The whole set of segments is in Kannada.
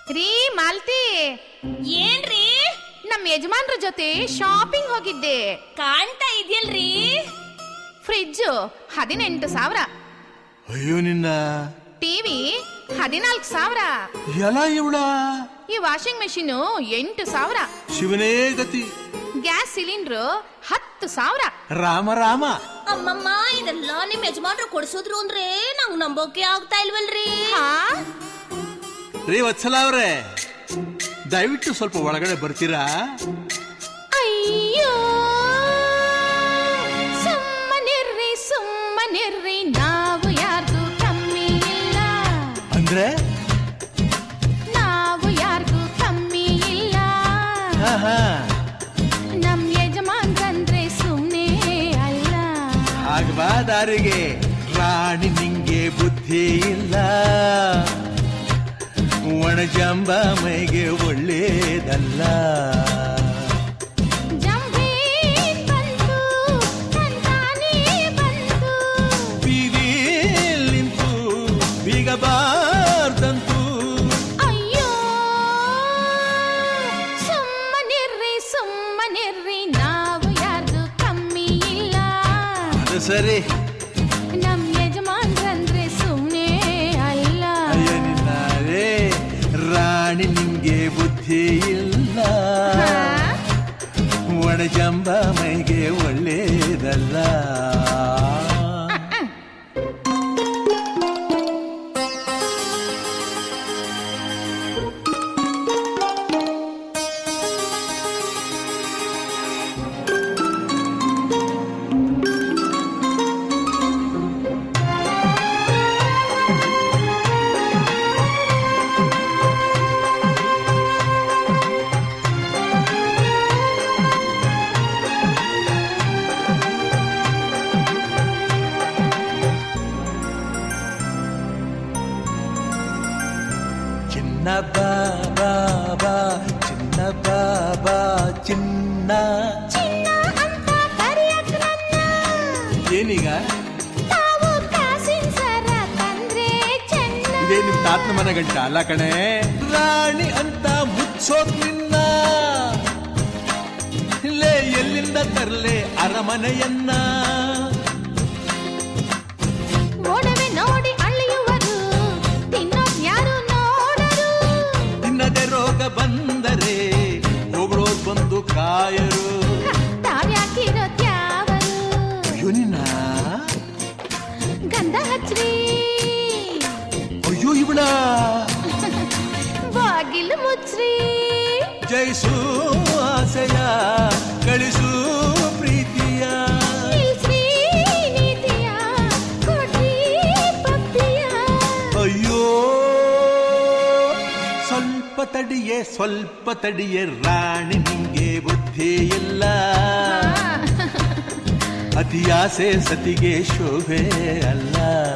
ರೀ ಮಾಲ್ತಿ, ಏನ್ರಿ? ನಮ್ ಯಜಮಾನ್ರ ಜೊತೆ ಶಾಪಿಂಗ್ ಹೋಗಿದ್ದೆ. ಕಾಣ್ತಾ ಇದೆಯಲ್ರಿ? ಫ್ರಿಡ್ಜ್ 18,000. ಅಯ್ಯೋ ನಿನ್ನ. ಟಿವಿ 14,000. ಎಲ್ಲ ಇವಳ. ಈ ವಾಷಿಂಗ್ ಮೆಷಿನ್ 8,000. ಶಿವನೇ ಗತಿ. Gas cylinder 10,000. ರಾಮ ರಾಮ. ಅಮ್ಮಮ್ಮ, ಇದೆಲ್ಲ ನಿಮ್ ಯಜಮಾನ್ರು ಕೊಡ್ಸೋದ್ರು ಅಂದ್ರೆ ನಂಗ್ ನಂಬೋಕೆ ಆಗ್ತಾ ಇಲ್ವಲ್ರಿ? ರೀ ವತ್ಸಲ ಅವ್ರೆ, ದಯವಿಟ್ಟು ಸ್ವಲ್ಪ ಒಳಗಡೆ ಬರ್ತೀರಾ? ಅಯ್ಯೋ ಸುಮ್ಮನಿರ್ರಿ ಸುಮ್ಮನಿರ್ರಿ, ನಾವು ಯಾರ್ಗೂ ಕಮ್ಮಿ ಇಲ್ಲ. ಅಂದ್ರೆ ನಾವು ಯಾರ್ಗೂ ಕಮ್ಮಿ ಇಲ್ಲ. ನಮ್ ಯಜಮಾನ್ರಂದ್ರೆ ಸುಮ್ನೆ ಅಲ್ಲ. ಆಗಬಾ ದಾರಿಗೆ ರಾಣಿ, ನಿಂಗೆ ಬುದ್ಧಿ ಇಲ್ಲ. ಒಣಜಂಬ ಮೈಗೆ ಒಳ್ಳೇದಲ್ಲ. ಜಂಬಿ ಬಂತು ತಂತಾನೇ ಬಂತು, ಬೀದಿಲ್ ನಿಂತು ಬೀಗಬಾರ್ದಂತು. ಅಯ್ಯೋ ಸುಮ್ಮನಿರ್ರಿ ಸುಮ್ಮನಿರ್ರಿ, ನಾವು ಯಾರ್ದು ಕಮ್ಮಿ ಇಲ್ಲ. ಅದು ಸರಿ. ನಮ್ ಯಜಮಾನ್ರಂದ್ರೆ ಸುಮ್ನೆ ಅಲ್ಲ. ಅಯ್ಯ ನಿನ್ನ ರೇ ರಾಣಿ, ನಿಂಗೆ ಬುದ್ಧಿ ಇಲ್ಲ. ಒಣಜಂಬ ಮೈಗೆ ಒಳ್ಳೇದಲ್ಲ. ಚಿನ್ನ ಬಾಬಾ ಬಾ, ಚಿನ್ನ ಬಾಬಾ, ಚಿನ್ನ ಚಿನ್ನ ಅಂತ ಕರೆಯಕ್ ನನ್ನ, ಏನೀಗ? ತಾವು ಕಾಸಿನ ಸರ ತಂದ್ರೆ ಚೆನ್ನ. ಇದೇ ನಿಮ್ ತಾತನ ಮನೆ ಗಂಟ ಅಲ್ಲ ಕಣೆ. ರಾಣಿ ಅಂತ ಮುಚ್ಚೋಕ್ ನಿನ್ನ, ಇಲ್ಲೇ ಎಲ್ಲಿಂದ ತರ್ಲೆ ಅರಮನೆಯನ್ನ. ಒಡವೆ ನೋಡಿ ಅಳಿಯುವರು, ತಿನ್ನೋಕ್ ಯಾರು ನೋಡರು. ತಿನ್ನದೆ ರೋಗ ಬಂದರೆ ಹೋಗಳೋರ್ ಬಂದು ಕಾಯರು. ತಾವ್ಯಾಕಿರೋ ತ್ಯಾವರು, ಅಯ್ಯೋ ನಿನ್ನ. ಗಂಧ ಹಚ್ಚ್ರಿ, ಅಯ್ಯೋ ಇವಳ. ಬಾಗಿಲು ಮುಚ್ಚ್ರಿ, ಜಯಿಸು ಆಸೆಯ, ಕಳಿಸು ಪ್ರೀತಿಯ. ನಿಲ್ಸ್ರಿ ನೀತಿಯ, ಕೊಡ್ರಿ ಪಪ್ಪಿಯ. ಅಯ್ಯೋ ಸ್ವಲ್ಪ ತಡಿಯೇ ಸ್ವಲ್ಪ ತಡಿಯೇ ರಾಣಿ, ನಿಂಗೆ ಬುದ್ಧಿ ಇಲ್ಲ. ಅತಿಯಾಸೆ ಸತಿಗೆ ಶೋಭೆ ಅಲ್ಲ.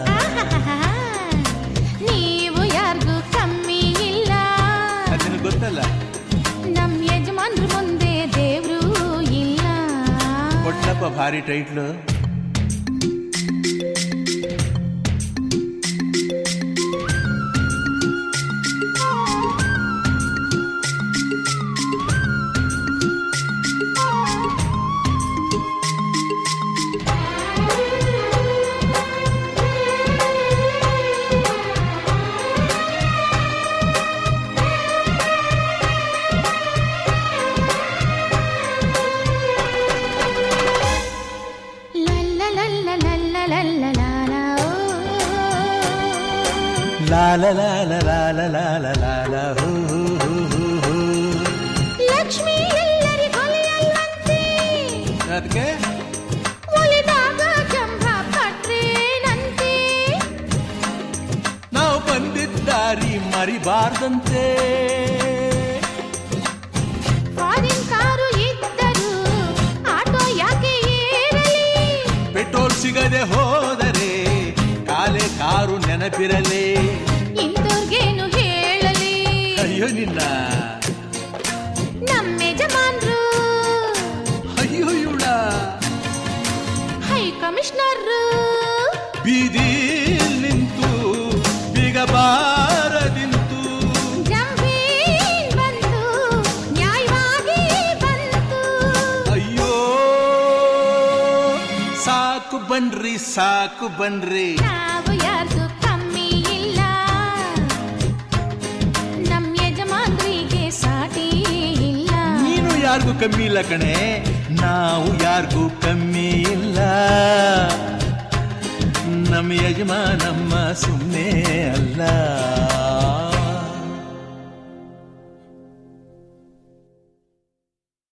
ನೀವು ಯಾರ್ಗೂ ಕಮ್ಮಿ ಇಲ್ಲ. ಅದನ್ನು ಗೊತ್ತಲ್ಲ. ನಮ್ ಯಜಮಾನ್ರ ಮುಂದೆ ದೇವ್ರು ಇಲ್ಲ. ಕೊಟ್ಟಪ್ಪ ಭಾರಿ ಟೈಟ್ಲು. ಲಾಲ ಲಾಲ ಲಾಲ ಲಾಲ ಲಾಲ ಹೋ ಹೋ ಹೋ ಹೋ. ಲಕ್ಷ್ಮಿ ಎಲ್ಲರಿಗೊಲಿಯಲ್ಲಂತೆ, ಅದಕ್ಕೆ ಒಲಿದಾಗ ಜಂಭ ಪಟ್ರೇನಂತೆ. ನಾವು ಬಂದಿದ್ದಾರಿ ಮರಿಬಾರ್ದಂತೆ. ಫಾರಿನ್ ಕಾರು ಇದ್ದರು ಆಟೋ ಯಾಕೆ ಏರಲಿ. ಪೆಟ್ರೋಲ್ ಸಿಗದೆ ಹೋದರೆ ಕಾಲೆ ಕಾರು ನೆನಪಿರಲಿ. ಇಂದೋರ್ಗೇನು ಹೇಳಲಿ. ಅಯ್ಯೋ ನಿನ್ನ. ನಮ್ಮ ಯಜಮಾನ್ರು ಅಯ್ಯೋ ಇವಳ. ಹೈ ಕಮಿಷನರ್ ಬೀದಿ ನಿಂತು ಬಿಗಬಾರದಿಂತು. ಜಂಬಿ ಸಾಕು ಬನ್ರಿ ಸಾಕು ಬನ್ರಿ, ನಾವು ಯಾರ್ದು ಕಮ್ಮಿ ಇಲ್ಲ, ನಮ್ ಯಜಮಾನ್ರಿಗೆ ಸಾಟಿ ಇಲ್ಲ. ನೀನು ಯಾರಿಗೂ ಕಮ್ಮಿ ಇಲ್ಲ ಕಣೆ, ನಾವು ಯಾರಿಗೂ ಕಮ್ಮಿ ಇಲ್ಲ, ನಮ್ಮ ಯಜಮಾನಮ್ಮ ಸುಮ್ಮನೆ ಅಲ್ಲ.